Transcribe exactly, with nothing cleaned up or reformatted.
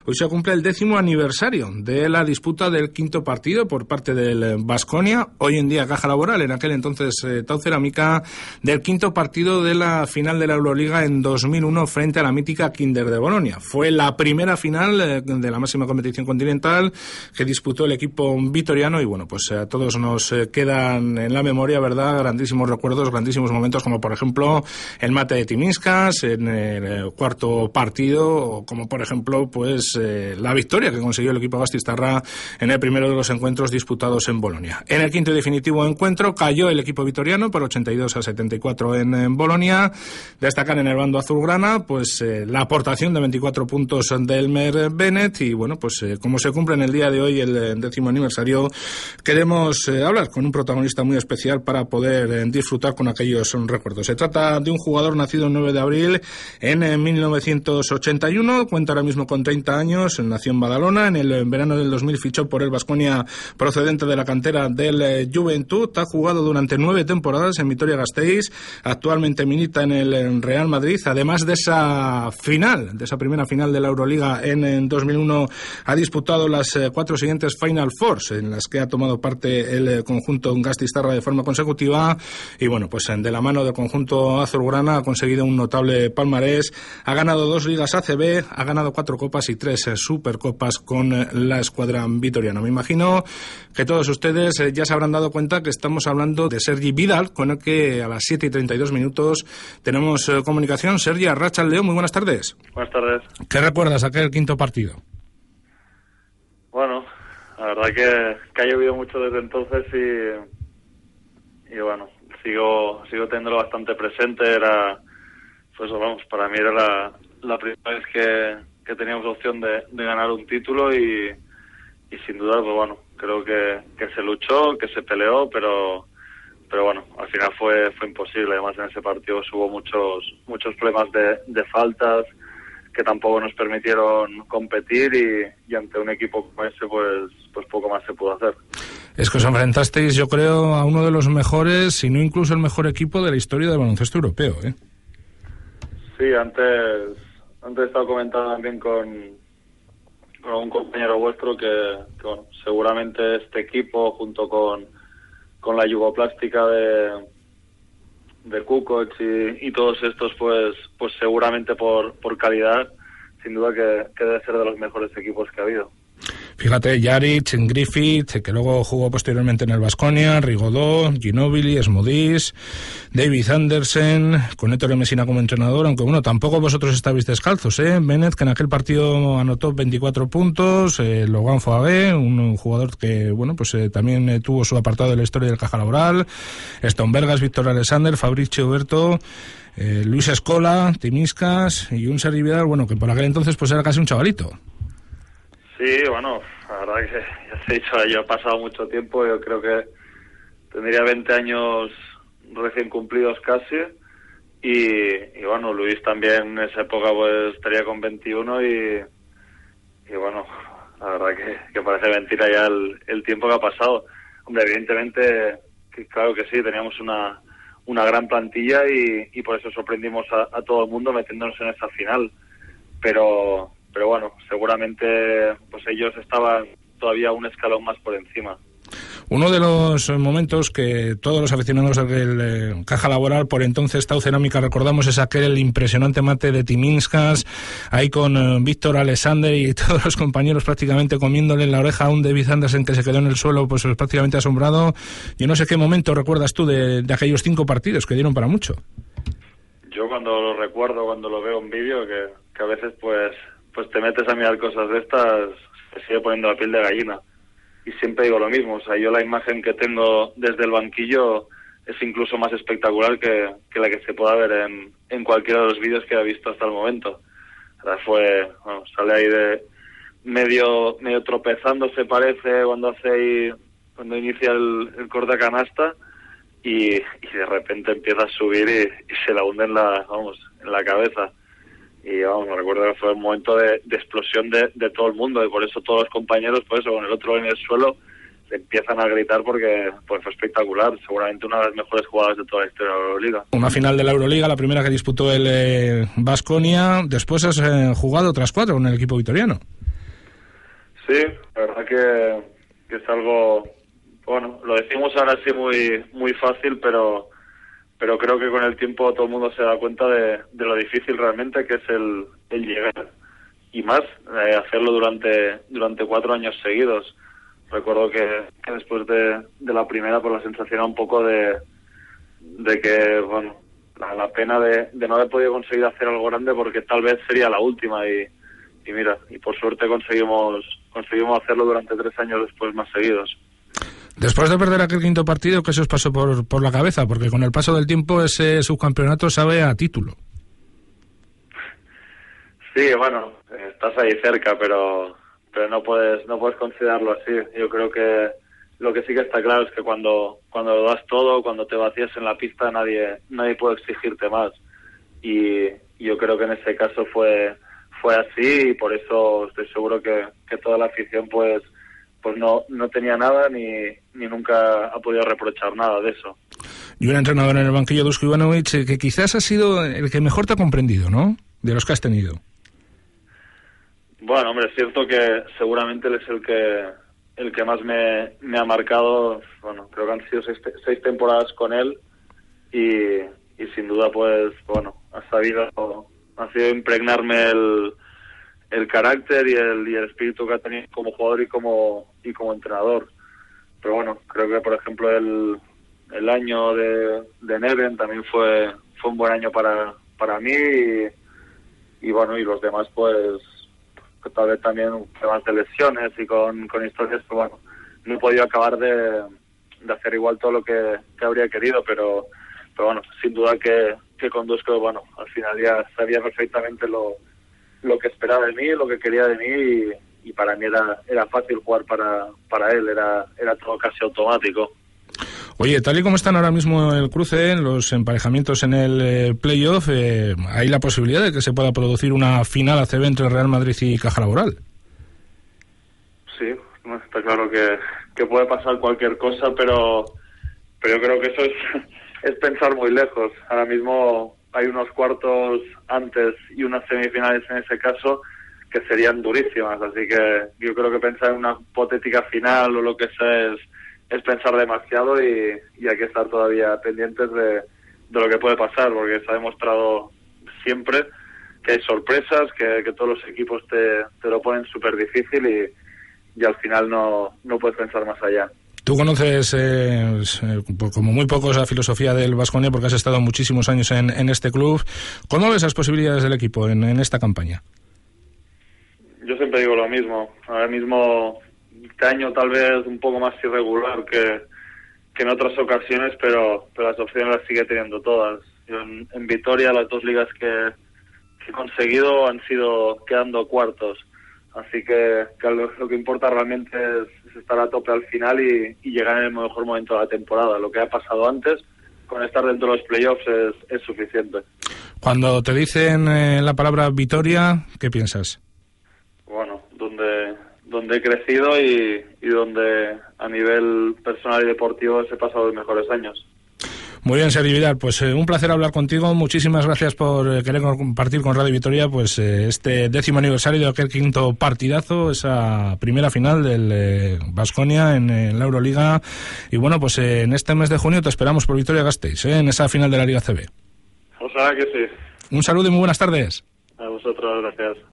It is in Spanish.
Hoy se cumple el décimo aniversario de la disputa del quinto partido por parte del Baskonia, hoy en día Caja Laboral, en aquel entonces eh, Tau Cerámica, del quinto partido de la final de la Euroliga en dos mil uno frente a la mítica Kinder de Bolonia. Fue la primera final eh, de la máxima competición continental que disputó el equipo vitoriano y bueno, pues a todos nos eh, quedan en la memoria, ¿verdad?, grandísimos recuerdos, grandísimos momentos, como por ejemplo el mate de Timinskas en el cuarto partido, o como por ejemplo pues eh, la victoria que consiguió el equipo Gasteiztarra en el primero de los encuentros disputados en Bolonia. En el quinto y definitivo encuentro cayó el equipo vitoriano por ochenta y dos a setenta y cuatro en, en Bolonia. Destacar en el bando azulgrana pues eh, la aportación de veinticuatro puntos de Elmer Bennett y bueno, pues eh, como se cumple en el día de hoy el eh, décimo aniversario, queremos eh, hablar con un protagonista muy especial para poder eh, disfrutar con aquellos recuerdos. Se trata de un jugador nacido el nueve de abril en eh, mil novecientos ochenta y uno, cuenta ahora mismo con treinta años, nació en Badalona, en el verano del dos mil fichó por el Baskonia procedente de la cantera del eh, Juventud, ha jugado durante nueve temporadas en Vitoria-Gasteiz, actualmente milita en el Real Madrid, además de esa final, de esa primera final de la Euroliga en, en dos mil uno, ha disputado las eh, cuatro siguientes Final Fours en las que ha tomado parte el eh, conjunto Gasteiztarra de forma consecutiva y bueno, pues de la mano del conjunto azulgrana ha conseguido un notable palmarés, ha ganado dos ligas A C B, ha ganado cuatro copas y tres eh, supercopas con eh, la escuadra vitoriana. Me imagino que todos ustedes eh, ya se habrán dado cuenta que estamos hablando de Sergi Vidal, con el que a las siete y treinta y dos minutos tenemos eh, comunicación. Sergi, arratsaldeon, muy buenas tardes. Buenas tardes. ¿Qué recuerdas aquel quinto partido? Bueno, la verdad que, que ha llovido mucho desde entonces y, y bueno, sigo sigo teniéndolo bastante presente. Era, pues vamos, para mí era la, la primera vez que, que teníamos opción de, de ganar un título y, y sin duda, pues bueno, creo que, que se luchó, que se peleó, pero pero bueno, al final fue fue imposible. Además en ese partido hubo muchos muchos problemas de, de faltas que tampoco nos permitieron competir y, y ante un equipo como ese pues pues poco más se pudo hacer. Es que os enfrentasteis, yo creo, a uno de los mejores, si no incluso el mejor equipo de la historia del baloncesto europeo, ¿eh? Sí, antes antes he estado comentando también con, con un compañero vuestro que, que bueno, seguramente este equipo junto con, con la Yugoplástica de de Kukoc y, y todos estos pues pues seguramente por por calidad sin duda que, que debe ser de los mejores equipos que ha habido. Fíjate, Jaric, Griffith, que luego jugó posteriormente en el Baskonia, Rigaudot, Ginóbili, Smudis, David Andersen, con Ettore Messina como entrenador, aunque bueno, tampoco vosotros estabais descalzos, ¿eh? Bennett, que en aquel partido anotó veinticuatro puntos, eh, Logan Foagué, un, un jugador que, bueno, pues eh, también eh, tuvo su apartado de la historia del Caja Laboral, Stone Bergas, Víctor Alexander, Fabrizio Huberto, eh, Luis Escola, Timinskas y un Sergi Vidal, bueno, que por aquel entonces pues era casi un chavalito. Sí, bueno, la verdad que ya te he dicho, yo he pasado mucho tiempo, yo creo que tendría veinte años recién cumplidos casi y, y bueno, Luis también en esa época pues estaría con veintiuno y, y bueno, la verdad que, que parece mentira ya el, el tiempo que ha pasado. Hombre, evidentemente, que claro que sí, teníamos una, una gran plantilla y, y por eso sorprendimos a, a todo el mundo metiéndonos en esa final, pero... pero bueno, seguramente pues ellos estaban todavía un escalón más por encima. Uno de los momentos que todos los aficionados del eh, Caja Laboral, por entonces Tau Cerámica, recordamos es aquel impresionante mate de Timinskas, ahí con eh, Víctor Alexander y todos los compañeros prácticamente comiéndole en la oreja a un David Andersen que se quedó en el suelo pues prácticamente asombrado. Yo no sé qué momento recuerdas tú de, de aquellos cinco partidos que dieron para mucho. Yo cuando lo recuerdo, cuando lo veo en vídeo, que, que a veces pues pues te metes a mirar cosas de estas, te sigue poniendo la piel de gallina. Y siempre digo lo mismo, o sea, yo la imagen que tengo desde el banquillo es incluso más espectacular que, que la que se pueda ver en, en cualquiera de los vídeos que he visto hasta el momento. O sea, fue, bueno, sale ahí de medio medio tropezando, se parece, cuando hace ahí, cuando inicia el, el corte a canasta y, y de repente empieza a subir y, y se la hunde en la, vamos, en la cabeza. Y vamos, me recuerdo que fue un momento de, de explosión de, de todo el mundo y por eso todos los compañeros, por eso con el otro en el suelo, se empiezan a gritar porque pues fue espectacular, seguramente una de las mejores jugadas de toda la historia de la Euroliga. Una final de la Euroliga, la primera que disputó el Baskonia, eh, después has eh, jugado otras cuatro con el equipo vitoriano. Sí, la verdad que, que es algo, bueno, lo decimos ahora sí muy muy fácil, pero pero creo que con el tiempo todo el mundo se da cuenta de, de lo difícil realmente que es el, el llegar, y más eh, hacerlo durante durante cuatro años seguidos. Recuerdo que, que después de, de la primera, pues la sensación era un poco de, de que, bueno, la, la pena de, de no haber podido conseguir hacer algo grande, porque tal vez sería la última, y, y mira, y por suerte conseguimos conseguimos hacerlo durante tres años después más seguidos. Después de perder aquel quinto partido, ¿qué se os pasó por, por la cabeza? Porque con el paso del tiempo ese subcampeonato sabe a título. Sí, bueno, estás ahí cerca, pero pero no puedes no puedes considerarlo así. Yo creo que lo que sí que está claro es que cuando cuando lo das todo, cuando te vacías en la pista, nadie nadie puede exigirte más. Y yo creo que en ese caso fue fue así, y por eso estoy seguro que, que toda la afición pues pues no no tenía nada ni ni nunca ha podido reprochar nada de eso. Y un entrenador en el banquillo, Dusko Ivanovic, que quizás ha sido el que mejor te ha comprendido, ¿no?, de los que has tenido. Bueno, hombre, es cierto que seguramente él es el que el que más me, me ha marcado. Bueno, creo que han sido seis, seis temporadas con él, y, y sin duda, pues, bueno, ha sabido, ha sido impregnarme el, el carácter y el, y el espíritu que ha tenido como jugador y como y como entrenador. Pero bueno, creo que, por ejemplo, el, el año de, de Neven también fue fue un buen año para, para mí, y, y bueno, y los demás, pues, que tal vez también temas de lesiones y con, con historias que, bueno, no he podido acabar de, de hacer igual todo lo que, que habría querido, pero pero bueno, sin duda que, que con Dusko, bueno, al final ya sabía perfectamente lo, lo que esperaba de mí, lo que quería de mí, y, y para mí era era fácil jugar para, para él, era, era todo casi automático. Oye, tal y como están ahora mismo el cruce, los emparejamientos en el eh, playoff, eh, ¿hay la posibilidad de que se pueda producir una final A C B entre Real Madrid y Caja Laboral? Sí, está claro que, que puede pasar cualquier cosa, pero pero yo creo que eso es, es pensar muy lejos. Ahora mismo hay unos cuartos antes y unas semifinales en ese caso que serían durísimas, así que yo creo que pensar en una hipotética final o lo que sea es es pensar demasiado, y, y hay que estar todavía pendientes de, de lo que puede pasar, porque se ha demostrado siempre que hay sorpresas, que, que todos los equipos te, te lo ponen súper difícil, y, y al final no, no puedes pensar más allá. Tú conoces, eh, como muy pocos, la filosofía del Baskonia, porque has estado muchísimos años en, en este club. ¿Cómo ves las posibilidades del equipo en, en esta campaña? Yo siempre digo lo mismo. Ahora mismo, este año tal vez un poco más irregular que, que en otras ocasiones, pero, pero las opciones las sigue teniendo todas. Yo en, en Vitoria, las dos ligas que, que he conseguido han sido quedando cuartos. Así que, que lo, lo que importa realmente es, es estar a tope al final y, y llegar en el mejor momento de la temporada. Lo que ha pasado antes, con estar dentro de los playoffs, es, es suficiente. Cuando te dicen eh, la palabra Vitoria, ¿qué piensas? Bueno, donde donde he crecido y, y donde a nivel personal y deportivo he pasado los mejores años. Muy bien, Sergi Vidal, pues eh, un placer hablar contigo. Muchísimas gracias por eh, querer compartir con Radio Vitoria pues eh, este décimo aniversario de aquel quinto partidazo, esa primera final del Baskonia eh, en, en la Euroliga. Y bueno, pues eh, en este mes de junio te esperamos por Vitoria-Gasteiz, eh, en esa final de la Liga A C B. Ojalá que sí. Un saludo y muy buenas tardes. A vosotros, gracias.